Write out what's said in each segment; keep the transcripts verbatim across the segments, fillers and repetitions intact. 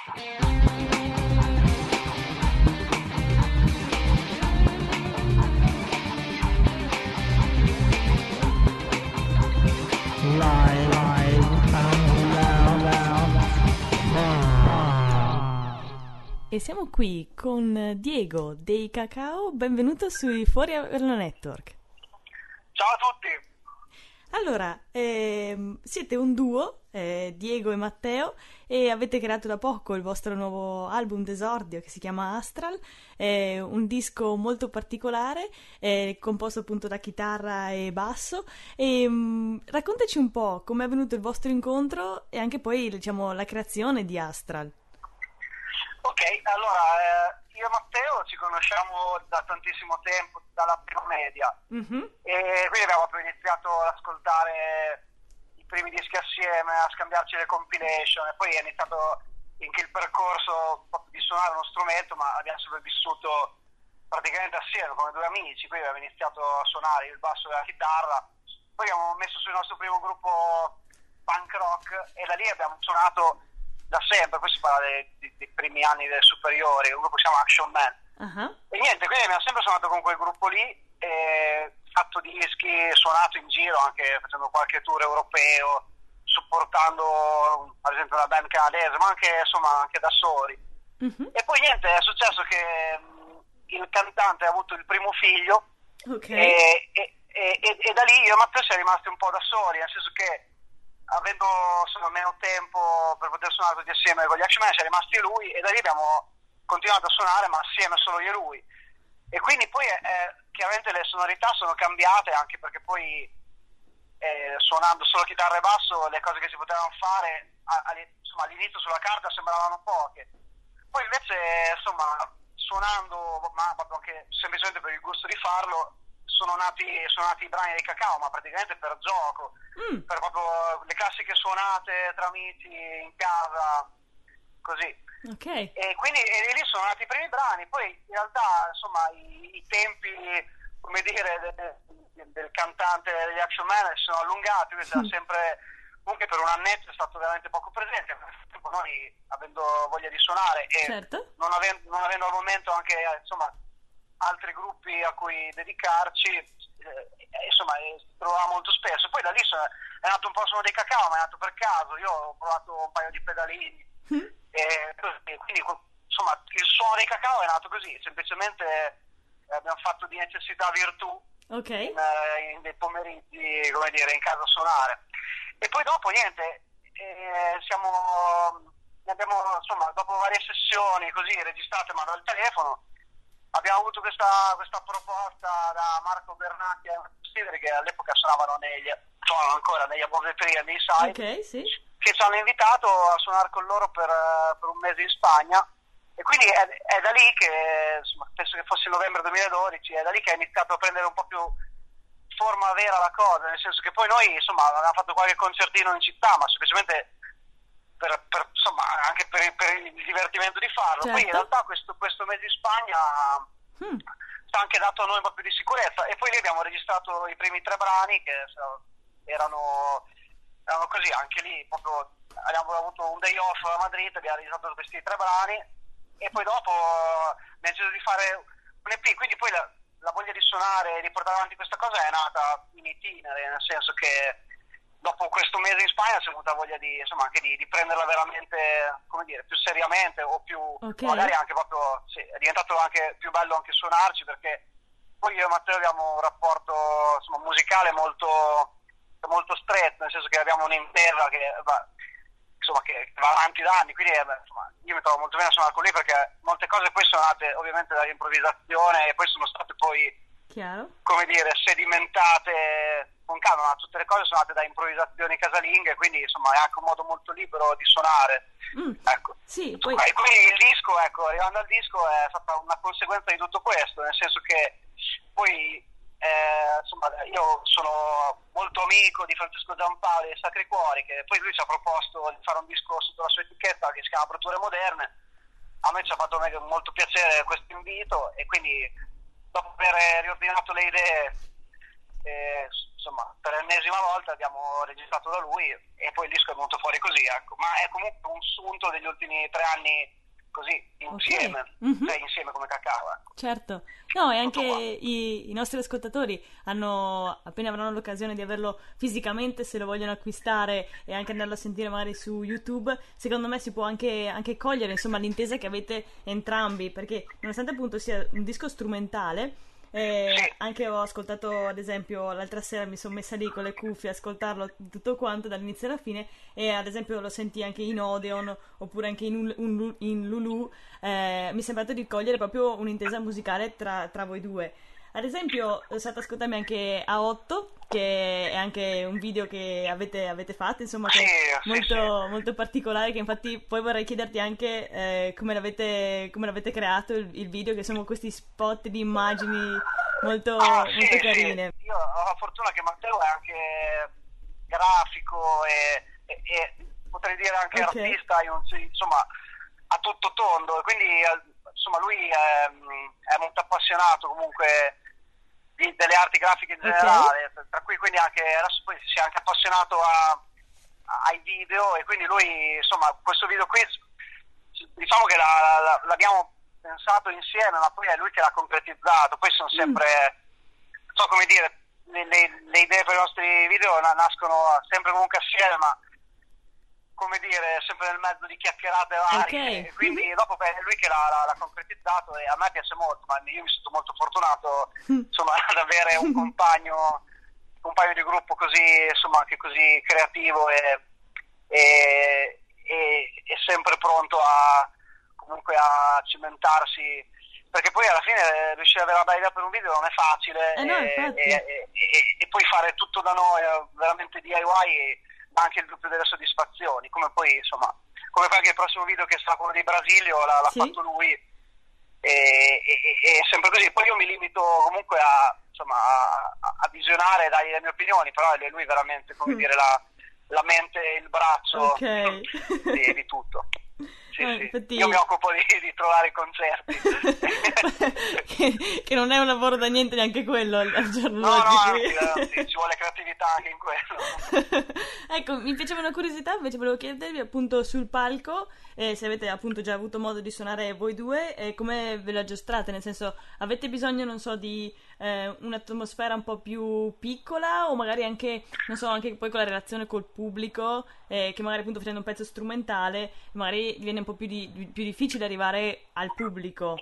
E siamo qui con Diego dei Cacao, benvenuto sui Fuori Averno Network. Ciao a tutti! Allora, ehm, siete un duo, eh, Diego e Matteo, e avete creato da poco il vostro nuovo album d'esordio che si chiama Astral, è un disco molto particolare, è composto appunto da chitarra e basso, e um, raccontaci un po' come è avvenuto il vostro incontro e anche poi, diciamo, la creazione di Astral. Ok, allora eh, io e Matteo ci conosciamo da tantissimo tempo, dalla prima media, mm-hmm. e quindi abbiamo proprio iniziato ad ascoltare i primi dischi assieme, a scambiarci le compilation, e poi è iniziato anche il percorso di suonare uno strumento, ma abbiamo sempre vissuto praticamente assieme come due amici, quindi abbiamo iniziato a suonare il basso e la chitarra, poi abbiamo messo sul nostro primo gruppo punk rock e da lì abbiamo suonato da sempre. Questo si parla dei, dei, dei primi anni delle superiori, un gruppo si chiama Action Man, uh-huh. E niente, quindi abbiamo sempre suonato con quel gruppo lì, e fatto dischi, suonato in giro anche facendo qualche tour europeo, supportando ad esempio una band canadese, ma anche insomma anche da soli, uh-huh. E poi niente, è successo che mh, il cantante ha avuto il primo figlio, okay. e, e, e, e, e da lì io e Matteo siamo rimasti un po' da soli, nel senso che avendo insomma meno tempo per poter suonare tutti assieme con gli Action Man, siamo rimasti lui, e da lì abbiamo continuato a suonare, ma assieme solo io e lui. E quindi poi eh, chiaramente le sonorità sono cambiate, anche perché poi eh, suonando solo chitarra e basso le cose che si potevano fare a, a, insomma, all'inizio sulla carta sembravano poche. Poi invece insomma suonando, ma proprio anche semplicemente per il gusto di farlo, sono nati, sono nati i brani dei Cacao, ma praticamente per gioco, mm. per proprio le classiche suonate tra amici in casa, così. Okay. E quindi e lì sono nati i primi brani. Poi in realtà insomma i, i tempi, come dire, del, del cantante degli Action Man si sono allungati, quindi mm. sempre, comunque per un annetto è stato veramente poco presente, noi avendo voglia di suonare e certo. non, avendo, non avendo al momento anche insomma altri gruppi a cui dedicarci, eh, insomma eh, si trovava molto spesso. Poi da lì sono, è nato un po' Suono dei Cacao, ma è nato per caso. Io ho provato un paio di pedalini, mm. e, e quindi insomma il Suono dei Cacao è nato così, semplicemente eh, abbiamo fatto di necessità virtù, okay. in, eh, in dei pomeriggi, come dire, in casa a suonare. E poi dopo niente, eh, siamo abbiamo insomma dopo varie sessioni così registrate ma dal telefono, abbiamo avuto questa, questa proposta da Marco Bernacchi e Steveri, che all'epoca suonavano negli, suonano ancora negli Above Tree e nei Side, okay, sì. che ci hanno invitato a suonare con loro per, per un mese in Spagna, e quindi è, è da lì che, insomma, penso che fosse il novembre duemiladodici, è da lì che è iniziato a prendere un po' più forma vera la cosa, nel senso che poi noi insomma avevamo fatto qualche concertino in città, ma semplicemente Per, per, insomma anche per, per il divertimento di farlo, certo. Poi in realtà questo, questo mese in Spagna hmm. sta anche dato a noi un po' più di sicurezza, e poi lì abbiamo registrato i primi tre brani che erano, erano così, anche lì proprio abbiamo avuto un day off a Madrid, abbiamo registrato questi tre brani e poi dopo abbiamo deciso di fare un E P, quindi poi la, la voglia di suonare e di portare avanti questa cosa è nata in itinere, nel senso che dopo questo mese in Spagna si è avuta voglia di, insomma, anche di, di prenderla veramente, come dire, più seriamente, o più, okay. magari anche proprio, sì, è diventato anche più bello anche suonarci, perché poi io e Matteo abbiamo un rapporto, insomma, musicale molto, molto stretto, nel senso che abbiamo un'intesa che va, insomma, che va avanti da anni, quindi insomma, io mi trovo molto bene a suonare con lui, perché molte cose poi sono nate ovviamente dall'improvvisazione e poi sono state poi, chiaro, come dire, sedimentate con calma, ma tutte le cose sono nate da improvvisazioni casalinghe, quindi insomma è anche un modo molto libero di suonare. Mm. Ecco. Sì, poi... E quindi il disco, ecco, arrivando al disco è stata una conseguenza di tutto questo, nel senso che poi eh, insomma io sono molto amico di Francesco Giampaoli e Sacri Cuori, che poi lui ci ha proposto di fare un disco sotto la sua etichetta che si chiama Brutture Moderne. A me ci ha fatto molto piacere questo invito, e quindi dopo aver riordinato le idee, eh, insomma, per l'ennesima volta abbiamo registrato da lui e poi il disco è venuto fuori così, ecco. Ma è comunque un sunto degli ultimi tre anni così, insieme, okay. mm-hmm. cioè insieme come cacao. Ecco. Certo, no, e anche i, i nostri ascoltatori hanno, appena avranno l'occasione di averlo fisicamente, se lo vogliono acquistare e anche andarlo a sentire magari su YouTube, secondo me si può anche, anche cogliere, insomma, l'intesa che avete entrambi, perché nonostante appunto sia un disco strumentale, Eh, sì. Anche ho ascoltato, ad esempio, l'altra sera mi sono messa lì con le cuffie a ascoltarlo tutto quanto dall'inizio alla fine, e ad esempio lo sentì anche in Odeon oppure anche in, un, un, in Lulu. Eh, mi è sembrato di cogliere proprio un'intesa musicale tra, tra voi due. Ad esempio è stato ascoltarmi anche A otto, che è anche un video che avete, avete fatto, insomma, che è molto, molto particolare, che infatti poi vorrei chiederti anche eh, come, l'avete, come l'avete creato il, il video, che sono questi spot di immagini molto, ah, molto sì, carine. Sì. Io ho la fortuna che Matteo è anche grafico e, e, e potrei dire anche okay. artista, insomma, a tutto tondo, quindi insomma lui è, è molto appassionato comunque di, delle arti grafiche in generale, okay. tra cui quindi anche adesso poi si è anche appassionato a, a, ai video, e quindi lui insomma questo video qui diciamo che la, la, l'abbiamo pensato insieme, ma poi è lui che l'ha concretizzato. Poi sono sempre mm. non so come dire, le, le, le idee per i nostri video nascono sempre comunque assieme, ma come dire, sempre nel mezzo di chiacchierate varie, okay. quindi mm-hmm. dopo è lui che l'ha, l'ha, l'ha concretizzato, e a me piace molto, ma io mi sento molto fortunato insomma ad avere un compagno un compagno di gruppo così, insomma, anche così creativo e, e, e, e sempre pronto a comunque a cimentarsi, perché poi alla fine riuscire ad avere una bella idea per un video non è facile, eh no, e, e, e, e poi fare tutto da noi veramente D I Y ma anche il doppio delle soddisfazioni, come poi insomma come poi anche il prossimo video che sarà quello di Brasilio l'ha, l'ha sì. fatto lui, e, e, e sempre così. Poi io mi limito comunque a insomma a, a visionare e dargli le mie opinioni, però è lui veramente come mm. dire la, la mente e il braccio okay. di, di tutto. Sì, eh, sì. Infatti... Io mi occupo di, di trovare i concerti. che, che non è un lavoro da niente neanche quello al, al giorno no, d'oggi. No, anzi, ci vuole creatività anche in quello. Ecco, mi piaceva una curiosità, invece volevo chiedervi appunto sul palco, eh, se avete appunto già avuto modo di suonare voi due, e come ve la giostrate, nel senso, avete bisogno, non so, di eh, un'atmosfera un po' più piccola, o magari anche, non so, anche poi con la relazione col pubblico, eh, che magari appunto facendo un pezzo strumentale, magari viene un po' più, di, più difficile arrivare al pubblico.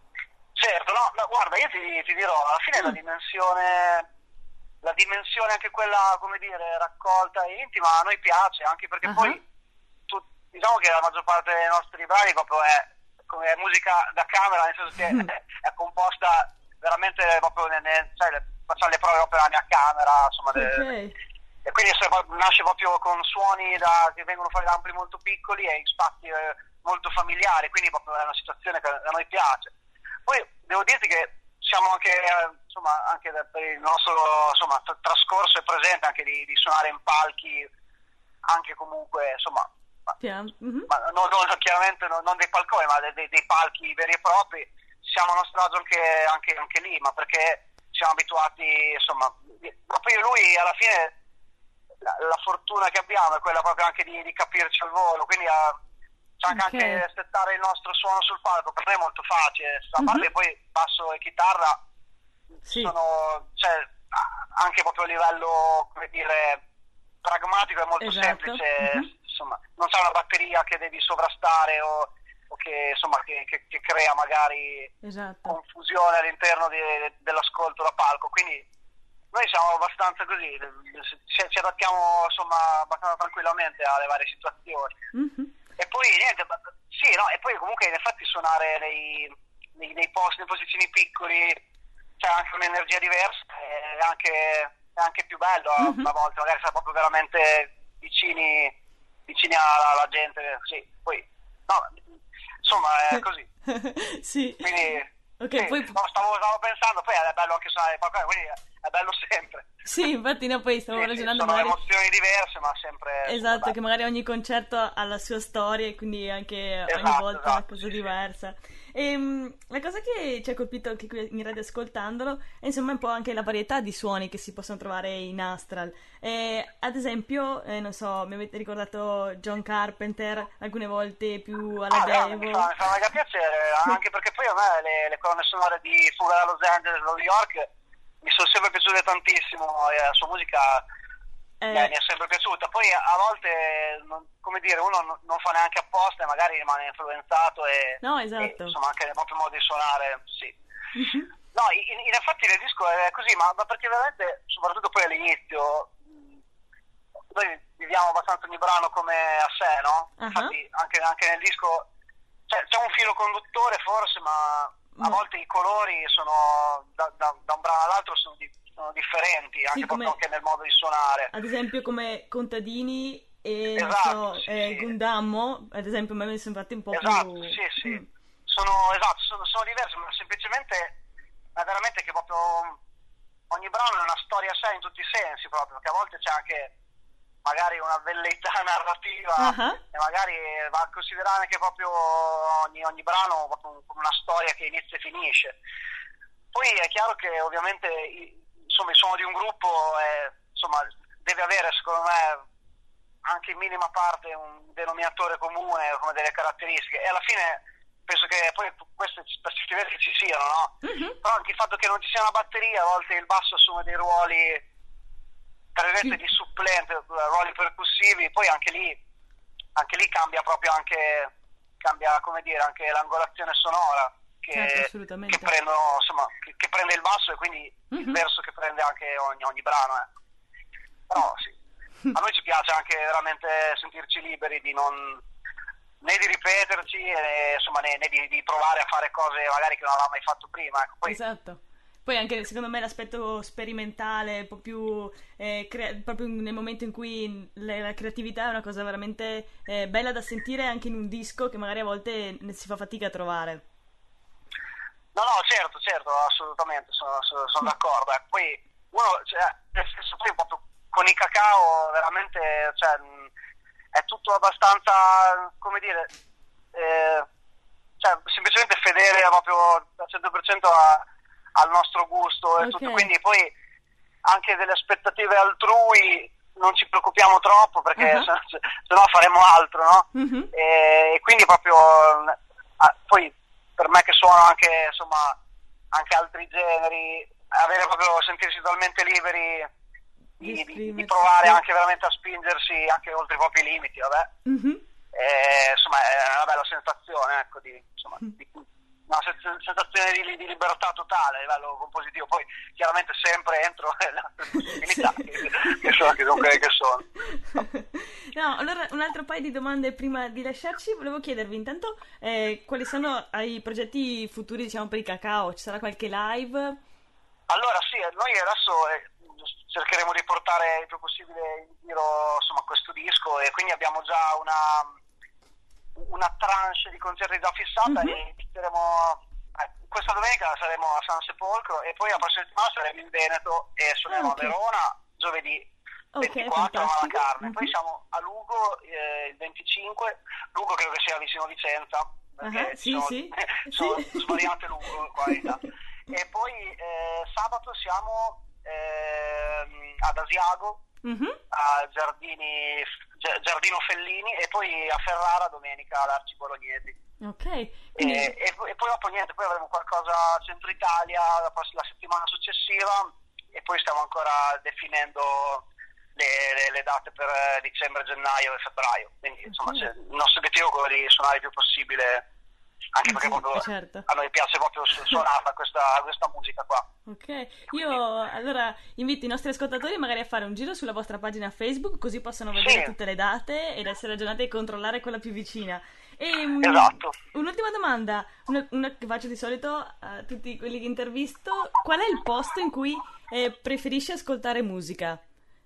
Certo, no, no guarda, io ti, ti dirò, alla fine mm. la dimensione... la dimensione anche quella, come dire, raccolta e intima a noi piace, anche perché uh-huh. poi tu, diciamo che la maggior parte dei nostri brani proprio è come è musica da camera, nel senso che mm. è, è composta veramente proprio nelle, cioè, facciamo le prove proprio alla mia camera, insomma, okay. de, e quindi nasce proprio con suoni da, che vengono fuori da ampli molto piccoli e in spazi eh, molto familiari, quindi proprio è una situazione che a noi piace. Poi devo dirti che siamo anche eh, insomma anche per il nostro insomma t- trascorso e presente anche di, di suonare in palchi anche comunque insomma yeah. mm-hmm. ma no, no, chiaramente no, non dei palconi ma dei, dei palchi veri e propri. Siamo a nostro agio anche, anche, anche lì, ma perché siamo abituati insomma proprio io e lui alla fine la, la fortuna che abbiamo è quella proprio anche di, di capirci al volo, quindi a, c'è anche, okay. anche settare il nostro suono sul palco per me è molto facile, a parte mm-hmm. poi basso e chitarra sì. sono cioè, anche proprio a livello come dire pragmatico è molto esatto. semplice, mm-hmm. insomma non c'è una batteria che devi sovrastare o, o che insomma che, che, che crea magari esatto. confusione all'interno di, dell'ascolto da palco, quindi noi siamo abbastanza così, ci, ci adattiamo insomma abbastanza tranquillamente alle varie situazioni. Mm-hmm. E poi niente, sì, no, e poi comunque in effetti suonare nei, nei, nei posti, in posizioni piccoli c'è anche un'energia diversa, è anche, è anche più bello mm-hmm. a volte, magari sei proprio veramente vicini, vicini alla, alla gente, sì, poi, no, insomma è così. Sì. Quindi, okay, sì, poi... no, stavo, stavo pensando, poi è bello anche suonare qualcosa, quindi è bello sempre. Sì, infatti no, poi stavo sì, ragionando sì, sono magari... emozioni diverse, ma sempre... Esatto, che magari ogni concerto ha la sua storia e quindi anche esatto, ogni volta esatto, una cosa sì, diversa. E, um, la cosa che ci ha colpito anche qui in radio ascoltandolo è insomma un po' anche la varietà di suoni che si possono trovare in Astral. E, ad esempio, eh, non so, mi avete ricordato John Carpenter alcune volte più alla ah, Devo. Mi fa, mi fa mega piacere, anche perché poi a me le, le colonne sonore di Fuga da Los Angeles da New York mi sono sempre piaciute tantissimo, e la sua musica eh... Beh, mi è sempre piaciuta. Poi a volte, non, come dire, uno non, non fa neanche apposta e magari rimane influenzato e, no, esatto. e insomma anche nel proprio modo di suonare, sì. Mm-hmm. No, in, in effetti nel disco è così, ma, ma perché veramente, soprattutto poi all'inizio, noi viviamo abbastanza ogni brano come a sé, no? Uh-huh. Infatti anche, anche nel disco c'è, c'è un filo conduttore forse, ma a volte i colori sono da, da, da un brano all'altro sono, di, sono differenti, anche, sì, come, proprio anche nel modo di suonare. Ad esempio come Contadini e esatto, so, sì, eh, sì. Gundammo, ad esempio a me mi sono fatti un po' esatto, più... sì, sì. Mm. Sono, esatto, sono, sono diversi, ma semplicemente è veramente che proprio ogni brano è una storia a sé in tutti i sensi, proprio, perché a volte c'è anche magari una velleità narrativa uh-huh. e magari va a considerare anche proprio ogni, ogni brano proprio come una storia che inizia e finisce. Poi è chiaro che ovviamente insomma il suono di un gruppo è, insomma, deve avere secondo me anche in minima parte un denominatore comune come delle caratteristiche, e alla fine penso che poi queste per certi versi ci siano, no? Uh-huh. Però anche il fatto che non ci sia una batteria, a volte il basso assume dei ruoli di supplente, ruoli percussivi, poi anche lì anche lì cambia proprio anche cambia come dire anche l'angolazione sonora che, certo, che prendono insomma che, che prende il basso e quindi uh-huh. il verso che prende anche ogni, ogni brano eh. Però sì, a noi ci piace anche veramente sentirci liberi di non né di ripeterci né, insomma né, né di, di provare a fare cose magari che non avevamo mai fatto prima, ecco. Poi, esatto. Poi anche secondo me l'aspetto sperimentale, un po' più eh, crea- proprio nel momento in cui le, la creatività è una cosa veramente eh, bella da sentire anche in un disco che magari a volte ne si fa fatica a trovare. No, no, certo, certo, assolutamente, sono, sono, sono d'accordo. Eh. Poi uno, cioè, nel senso, poi proprio con i Cacao veramente, cioè, è tutto abbastanza, come dire, eh, cioè, semplicemente fedele proprio al cento per cento a al nostro gusto e okay. tutto, quindi poi anche delle aspettative altrui non ci preoccupiamo troppo perché uh-huh. se, se, se no faremo altro, no? Uh-huh. E, e quindi proprio ah, poi per me che suono anche insomma anche altri generi, avere proprio sentirsi totalmente liberi di, di, di provare anche veramente a spingersi anche oltre i propri limiti, vabbè. Uh-huh. E, insomma è una bella sensazione, ecco, di insomma di, una sensazione di, di libertà totale a livello compositivo, poi chiaramente sempre entro la possibilità che, che sono che sono quelle che sono. No, allora un altro paio di domande prima di lasciarci. Volevo chiedervi intanto eh, quali sono i progetti futuri, diciamo, per i Cacao. Ci sarà qualche live? Allora sì, noi adesso eh, cercheremo di portare il più possibile in giro insomma questo disco, e quindi abbiamo già una una tranche di concerti già fissata. Uh-huh. E saremo, eh, questa domenica saremo a San Sepolcro e poi la prossima settimana saremo in Veneto e suoneremo okay. a Verona giovedì okay, ventiquattro a Malacarne. Uh-huh. Poi siamo a Lugo eh, il venticinque. Lugo credo che sia vicino Vicenza perché uh-huh. sì, sono, sì. sono sì. svariate Lugo qua in Italia. E poi eh, sabato siamo eh, ad Asiago, uh-huh. a Giardini Giardino Fellini, e poi a Ferrara domenica all'Arci Bolognesi. Ok. Quindi... E, e, e poi dopo niente, poi avremo qualcosa a Centro Italia la, prossima, la settimana successiva, e poi stiamo ancora definendo le, le, le date per dicembre, gennaio e febbraio. Quindi insomma okay. il nostro obiettivo è quello di suonare il più possibile, anche perché sì, proprio certo. a noi piace proprio suonarla questa, questa musica qua. Ok, io allora invito i nostri ascoltatori magari a fare un giro sulla vostra pagina Facebook, così possono vedere sì. tutte le date ed essere aggiornati e controllare quella più vicina. E, esatto. Um, un'ultima domanda, una, una che faccio di solito a tutti quelli che intervisto: qual è il posto in cui eh, preferisci ascoltare musica?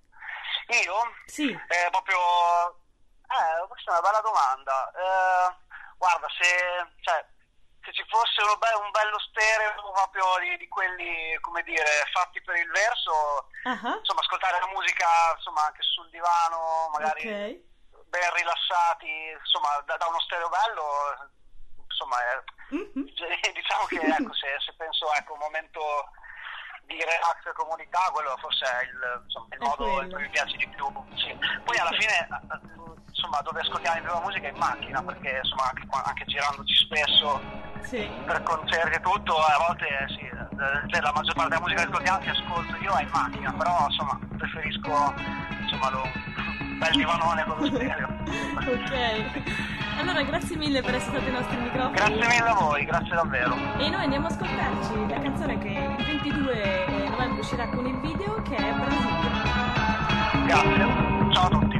Io? Sì. Eh, proprio... Eh, questa è una bella domanda. Eh, guarda, se... Cioè, se ci fosse un, be- un bello stereo proprio di, di quelli, come dire, fatti per il verso, uh-huh. insomma, ascoltare la musica, insomma, anche sul divano, magari okay. ben rilassati, insomma, da, da uno stereo bello, insomma, è, mm-hmm. diciamo che, ecco, se, se penso, ecco, un momento di relax e comunità, quello forse è il, insomma, il modo in cui mi piace di più. Sì. Poi alla fine, insomma, dove ascoltiamo più la musica è in macchina, perché insomma anche, anche girandoci spesso sì. per concerti e tutto, a volte sì, la maggior parte della musica che ascoltiamo che ascolto io è in macchina, però insomma preferisco insomma lo, un bel divanone con lo stereo. Ok. Allora, grazie mille per essere stati ai nostri microfoni. Grazie mille a voi, grazie davvero. E noi andiamo a ascoltarci la canzone che il ventidue novembre uscirà con il video, che è Brasile. Grazie, ciao a tutti.